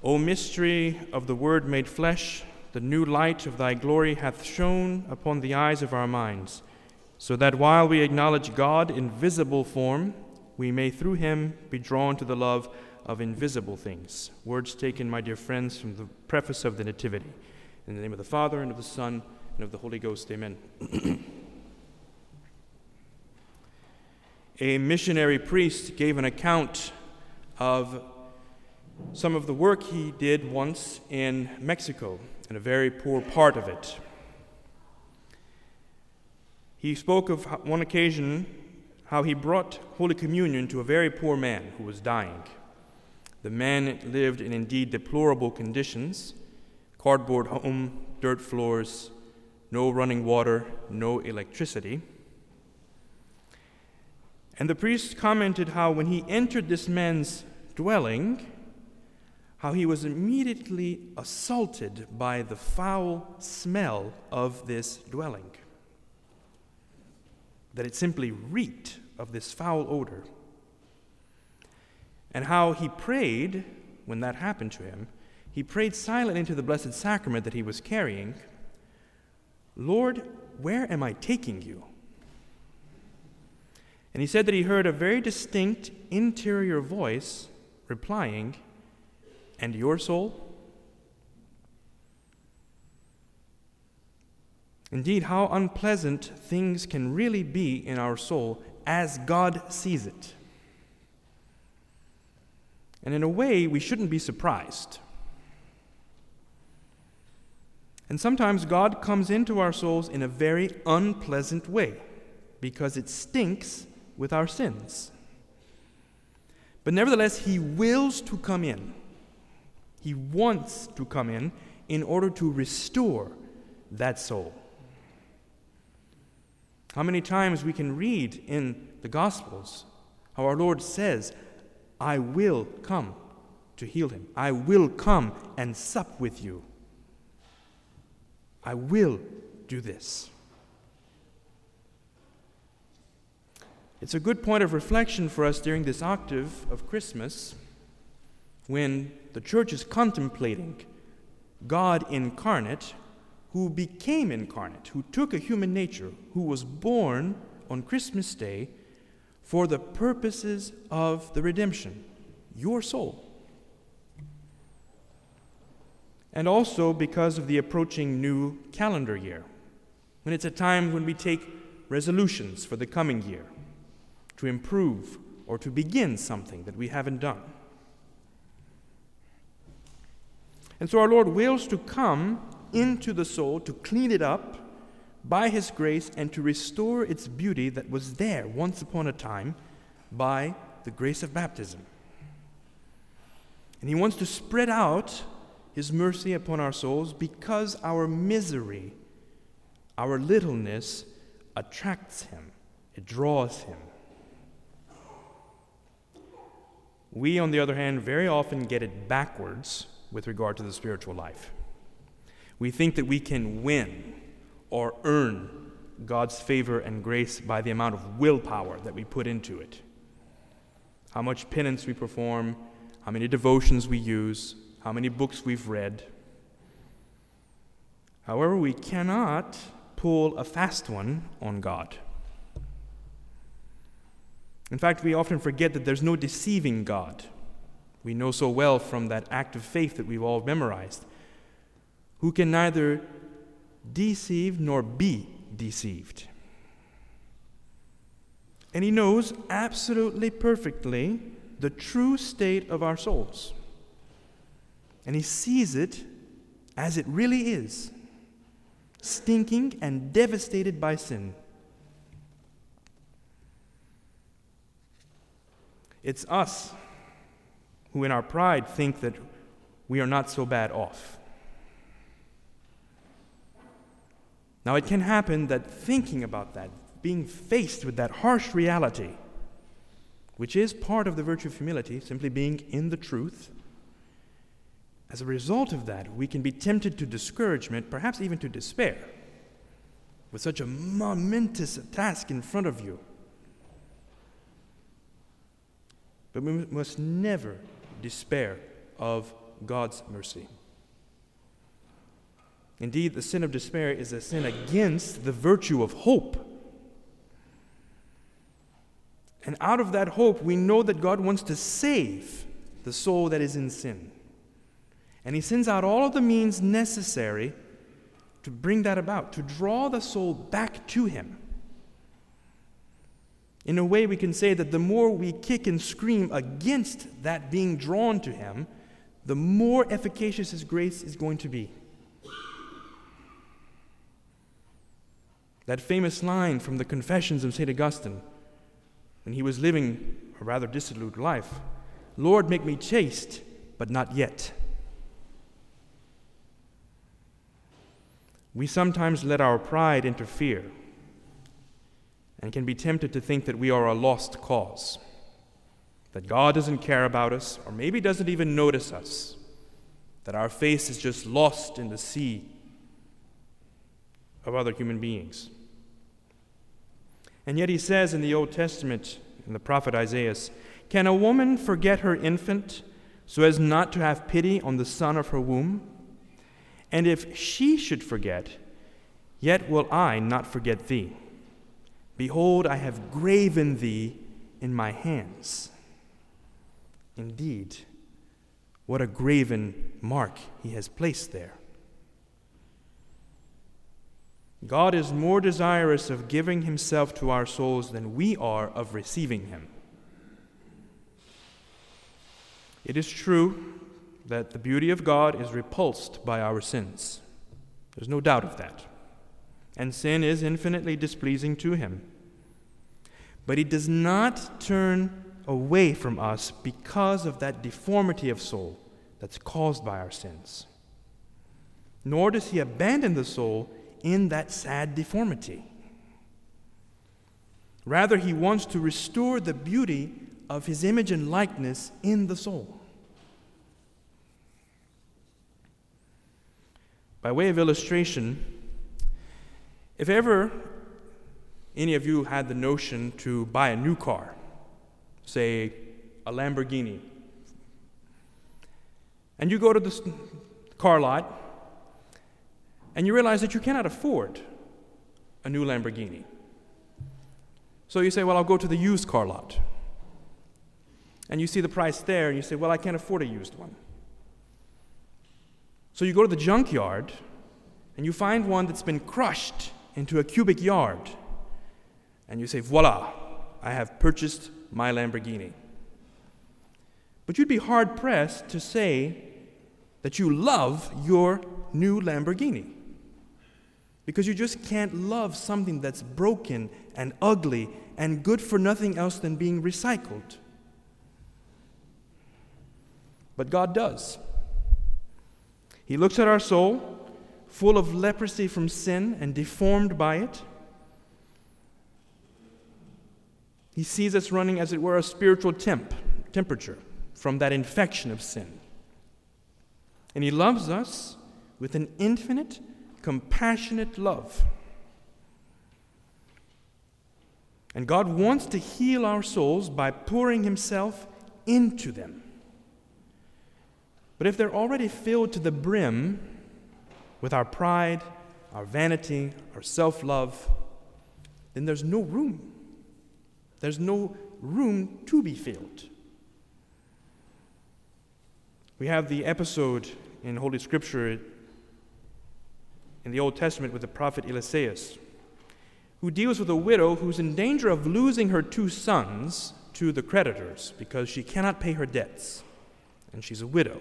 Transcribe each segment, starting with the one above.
O mystery of the Word made flesh, the new light of thy glory hath shone upon the eyes of our minds, so that while we acknowledge God in visible form, we may through him be drawn to the love of invisible things. Words taken, my dear friends, from the preface of the Nativity. In the name of the Father, and of the Son, and of the Holy Ghost, amen. A missionary priest gave an account of some of the work he did once in Mexico, in a very poor part of it. He spoke of one occasion how he brought Holy Communion to a very poor man who was dying. The man lived in indeed deplorable conditions: cardboard home, dirt floors, no running water, no electricity. And the priest commented how when he entered this man's dwelling, how he was immediately assaulted by the foul smell of this dwelling. That it simply reeked of this foul odor. And how he prayed, when that happened to him, he prayed silently into the Blessed Sacrament that he was carrying, "Lord, where am I taking you?" And he said that he heard a very distinct interior voice replying, "And your soul?" Indeed, how unpleasant things can really be in our soul as God sees it. And in a way, we shouldn't be surprised. And sometimes God comes into our souls in a very unpleasant way because it stinks with our sins. But nevertheless, he wills to come in. He wants to come in order to restore that soul. How many times we can read in the Gospels how our Lord says, "I will come to heal him. I will come and sup with you. I will do this." It's a good point of reflection for us during this octave of Christmas when the church is contemplating God incarnate, who became incarnate, who took a human nature, who was born on Christmas Day for the purposes of the redemption, your soul. And also because of the approaching new calendar year, when it's a time when we take resolutions for the coming year to improve or to begin something that we haven't done. And so our Lord wills to come into the soul to clean it up by his grace and to restore its beauty that was there once upon a time by the grace of baptism. And he wants to spread out his mercy upon our souls because our misery, our littleness, attracts him. It draws him. We, on the other hand, very often get it backwards with regard to the spiritual life. We think that we can win or earn God's favor and grace by the amount of willpower that we put into it. How much penance we perform, how many devotions we use, how many books we've read. However, we cannot pull a fast one on God. In fact, we often forget that there's no deceiving God. We know so well from that act of faith that we've all memorized, who can neither deceive nor be deceived. And he knows absolutely perfectly the true state of our souls. And he sees it as it really is, stinking and devastated by sin. It's us who in our pride think that we are not so bad off. Now it can happen that thinking about that, being faced with that harsh reality, which is part of the virtue of humility, simply being in the truth, as a result of that, we can be tempted to discouragement, perhaps even to despair, with such a momentous task in front of you. But we must never despair of God's mercy. Indeed, the sin of despair is a sin against the virtue of hope. And out of that hope, we know that God wants to save the soul that is in sin. And he sends out all of the means necessary to bring that about, to draw the soul back to him. In a way, we can say that the more we kick and scream against that being drawn to him, the more efficacious his grace is going to be. That famous line from the Confessions of St. Augustine, when he was living a rather dissolute life, "Lord, make me chaste, but not yet." We sometimes let our pride interfere and can be tempted to think that we are a lost cause, that God doesn't care about us, or maybe doesn't even notice us, that our face is just lost in the sea of other human beings. And yet he says in the Old Testament, in the prophet Isaiah, "Can a woman forget her infant so as not to have pity on the son of her womb? And if she should forget, yet will I not forget thee. Behold, I have graven thee in my hands." Indeed, what a graven mark he has placed there. God is more desirous of giving himself to our souls than we are of receiving him. It is true that the beauty of God is repulsed by our sins. There's no doubt of that. And sin is infinitely displeasing to him. But he does not turn away from us because of that deformity of soul that's caused by our sins. Nor does he abandon the soul in that sad deformity. Rather, he wants to restore the beauty of his image and likeness in the soul. By way of illustration, if ever any of you had the notion to buy a new car, say a Lamborghini, and you go to the car lot and you realize that you cannot afford a new Lamborghini. So you say, well, I'll go to the used car lot. And you see the price there and you say, well, I can't afford a used one. So you go to the junkyard and you find one that's been crushed into a cubic yard. And you say, voila, I have purchased my Lamborghini. But you'd be hard-pressed to say that you love your new Lamborghini, because you just can't love something that's broken and ugly and good for nothing else than being recycled. But God does. He looks at our soul, full of leprosy from sin and deformed by it. He sees us running, as it were, a spiritual temperature from that infection of sin. And he loves us with an infinite, compassionate love. And God wants to heal our souls by pouring himself into them. But if they're already filled to the brim with our pride, our vanity, our self-love, then there's no room. There's no room to be filled. We have the episode in Holy Scripture in the Old Testament with the prophet Eliseus, who deals with a widow who's in danger of losing her 2 sons to the creditors because she cannot pay her debts, and she's a widow.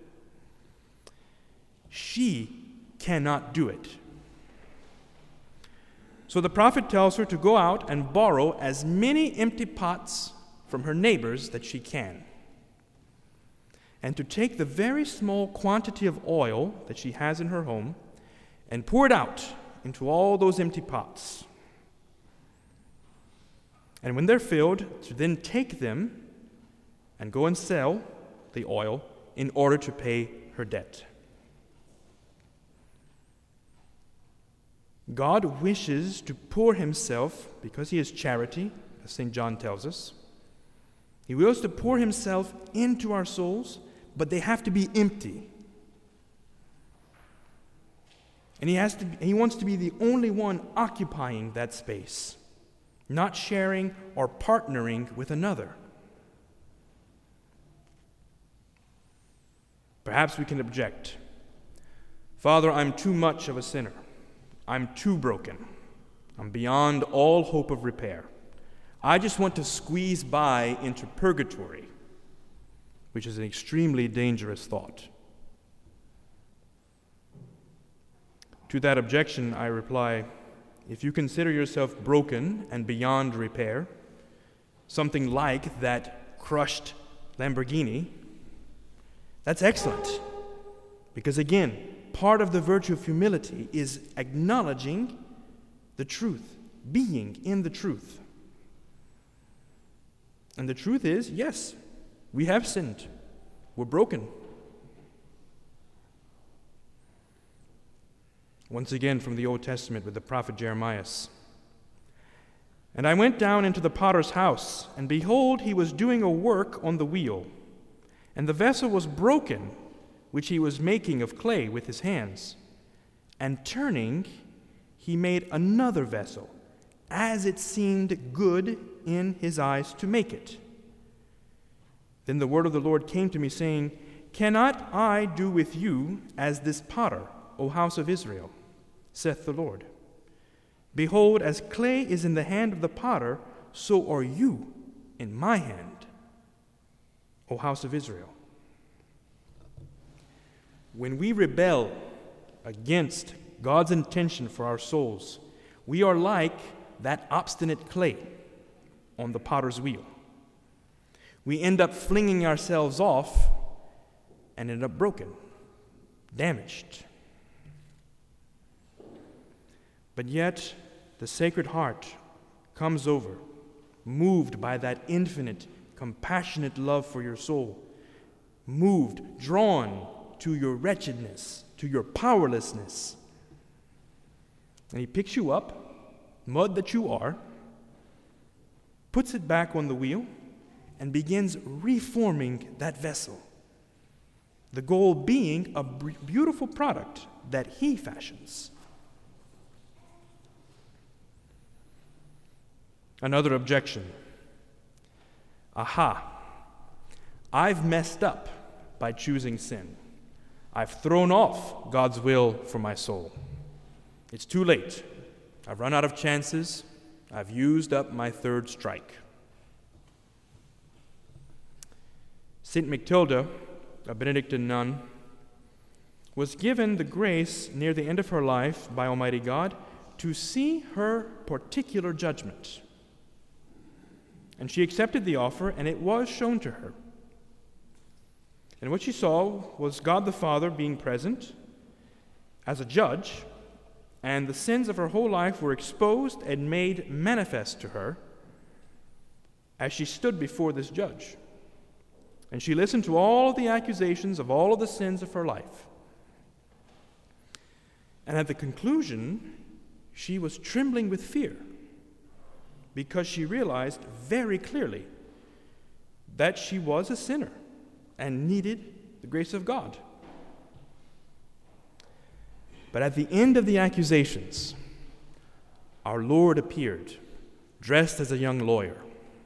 She cannot do it. So the prophet tells her to go out and borrow as many empty pots from her neighbors that she can, and to take the very small quantity of oil that she has in her home and pour it out into all those empty pots. And when they're filled, to then take them and go and sell the oil in order to pay her debt. God wishes to pour himself, because he is charity, as St. John tells us. He wills to pour himself into our souls but they have to be empty. And he wants to be the only one occupying that space, not sharing or partnering with another. Perhaps we can object. Father, I'm too much of a sinner. I'm too broken. I'm beyond all hope of repair. I just want to squeeze by into purgatory, which is an extremely dangerous thought. To that objection, I reply, if you consider yourself broken and beyond repair, something like that crushed Lamborghini, that's excellent. Because again, part of the virtue of humility is acknowledging the truth, being in the truth. And the truth is, yes, we have sinned. We're broken. Once again from the Old Testament with the prophet Jeremiah. And I went down into the potter's house, and behold, he was doing a work on the wheel. And the vessel was broken, which he was making of clay with his hands. And turning, he made another vessel, as it seemed good in his eyes to make it. Then the word of the Lord came to me, saying, Cannot I do with you as this potter, O house of Israel? Saith the Lord. Behold, as clay is in the hand of the potter, so are you in my hand, O house of Israel. When we rebel against God's intention for our souls, we are like that obstinate clay on the potter's wheel. We end up flinging ourselves off and end up broken, damaged. But yet, the Sacred Heart comes over, moved by that infinite, compassionate love for your soul, moved, drawn to your wretchedness, to your powerlessness. And he picks you up, mud that you are, puts it back on the wheel, and begins reforming that vessel. The goal being a beautiful product that he fashions. Another objection. Aha! I've messed up by choosing sin. I've thrown off God's will for my soul. It's too late. I've run out of chances. I've used up my third strike. St. Matilda, a Benedictine nun, was given the grace near the end of her life by Almighty God to see her particular judgment. And she accepted the offer, and it was shown to her. And what she saw was God the Father being present as a judge, and the sins of her whole life were exposed and made manifest to her as she stood before this judge. And she listened to all of the accusations of all of the sins of her life. And at the conclusion, she was trembling with fear because she realized very clearly that she was a sinner and needed the grace of God. But at the end of the accusations, our Lord appeared, dressed as a young lawyer.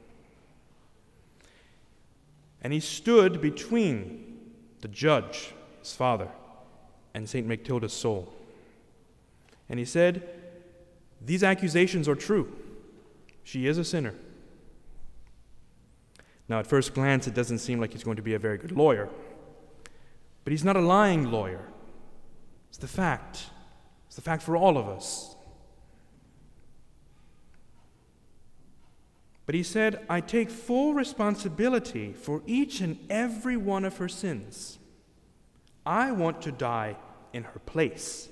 And he stood between the judge, his father, and St. Matilda's soul. And he said, "These accusations are true. She is a sinner." Now, at first glance, it doesn't seem like he's going to be a very good lawyer. But he's not a lying lawyer. It's the fact. It's the fact for all of us. But he said, "I take full responsibility for each and every one of her sins. I want to die in her place."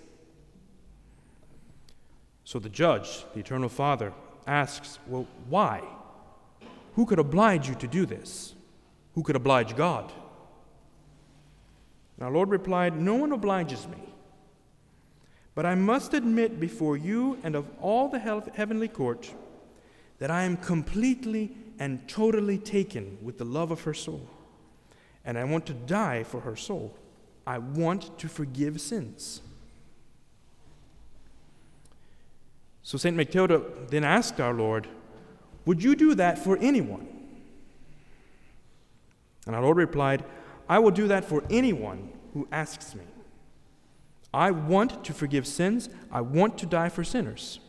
So the judge, the Eternal Father, asks, "Well, why? Who could oblige you to do this? Who could oblige God?" And our Lord replied, "No one obliges me. But I must admit before you and of all the heavenly court that I am completely and totally taken with the love of her soul. and I want to die for her soul. I want to forgive sins. So St. Matilda then asked our Lord, would you do that for anyone? And our Lord replied, I will do that for anyone who asks me. I want to forgive sins. I want to die for sinners.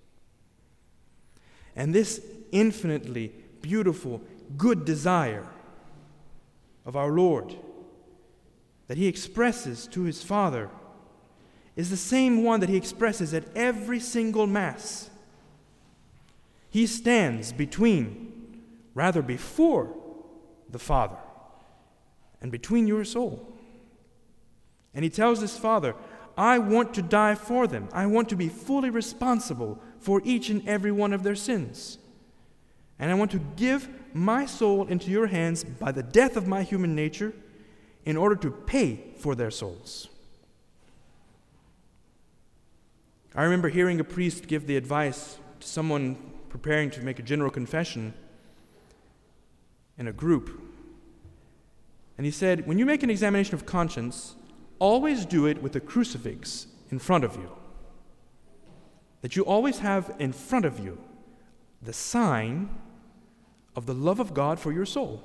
And this infinitely beautiful, good desire of our Lord that he expresses to his Father is the same one that he expresses at every single Mass. He stands before the Father and between your soul. And he tells his Father, I want to die for them. I want to be fully responsible for each and every one of their sins. And I want to give my soul into your hands by the death of my human nature in order to pay for their souls. I remember hearing a priest give the advice to someone preparing to make a general confession in a group. And he said, when you make an examination of conscience, always do it with a crucifix in front of you. That you always have in front of you the sign of the love of God for your soul.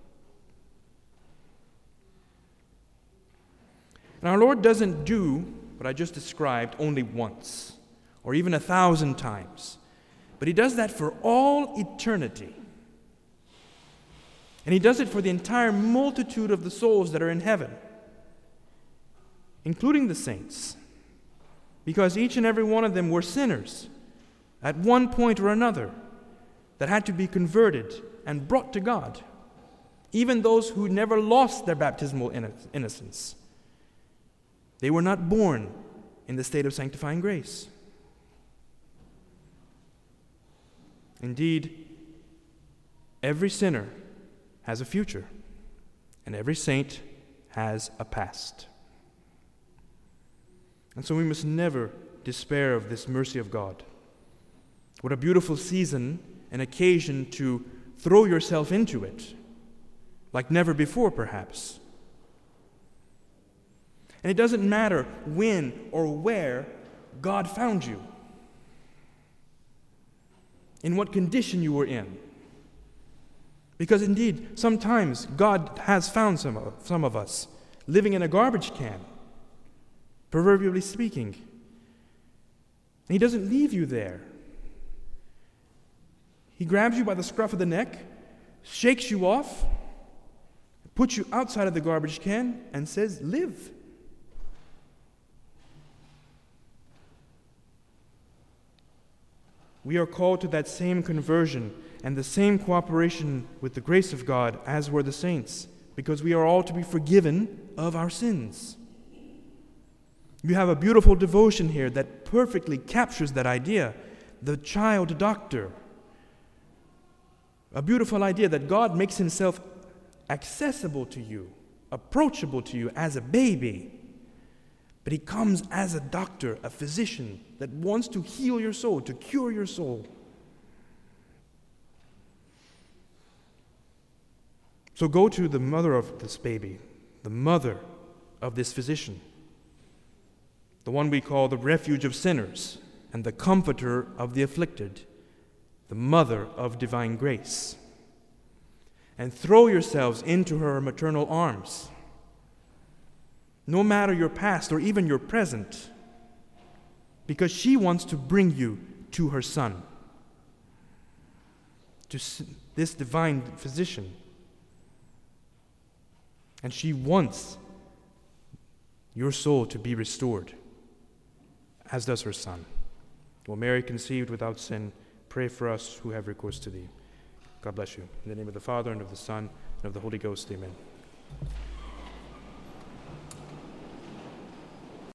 And our Lord doesn't do what I just described only once or even 1,000 times, but he does that for all eternity. And he does it for the entire multitude of the souls that are in heaven, including the saints, because each and every one of them were sinners at one point or another that had to be converted and brought to God, even those who never lost their baptismal innocence. They were not born in the state of sanctifying grace. Indeed, every sinner has a future, and every saint has a past. And so we must never despair of this mercy of God. What a beautiful season, an occasion to throw yourself into it, like never before perhaps. And it doesn't matter when or where God found you, in what condition you were in. Because indeed, sometimes God has found some of us living in a garbage can, proverbially speaking. And he doesn't leave you there. He grabs you by the scruff of the neck, shakes you off, puts you outside of the garbage can, and says, live. We are called to that same conversion and the same cooperation with the grace of God as were the saints, because we are all to be forgiven of our sins. You have a beautiful devotion here that perfectly captures that idea, the child doctor. A beautiful idea that God makes himself accessible to you, approachable to you as a baby. But he comes as a doctor, a physician that wants to heal your soul, to cure your soul. So go to the mother of this baby, the mother of this physician, the one we call the refuge of sinners and the comforter of the afflicted, the mother of divine grace. And throw yourselves into her maternal arms. No matter your past or even your present, because she wants to bring you to her Son, to this divine physician. And she wants your soul to be restored, as does her Son. O Mary, conceived without sin, pray for us who have recourse to thee. God bless you. In the name of the Father, and of the Son, and of the Holy Ghost, amen.